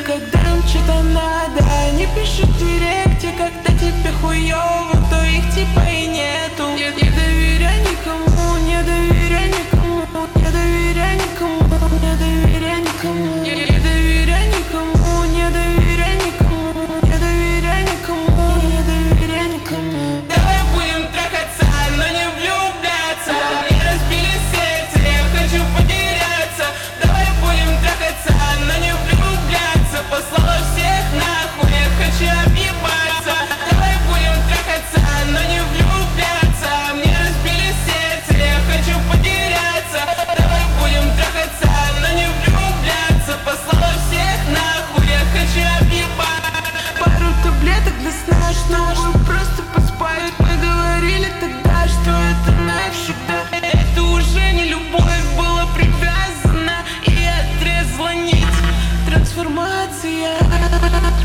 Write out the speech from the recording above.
когда им что-то надо. Они пишут в директе, когда тебе хуёво, то их типа и нету. Не доверяй никому, не доверяй никому, не доверяй никому, не доверяй никому, не доверяй никому, не доверяй никому, не доверяй никому, не доверяй никому. Давай будем трахаться, но не влюбляться. Мне разбили сердце, я хочу потеряться. Давай будем трахаться, но не влюбляться. Послала всех нахуй, я хочу объебаться. Давай будем трахаться, но не влюбляться. Мне разбили сердце, я хочу потеряться. Давай будем трахаться, но не влюбляться. Послала всех нахуй, я хочу объебаться. Пару таблеток для сна, чтобы просто поспать. Мы говорили тогда, что это навсегда. Это уже не любовь, была привязана и отрезала нить. Трансформация.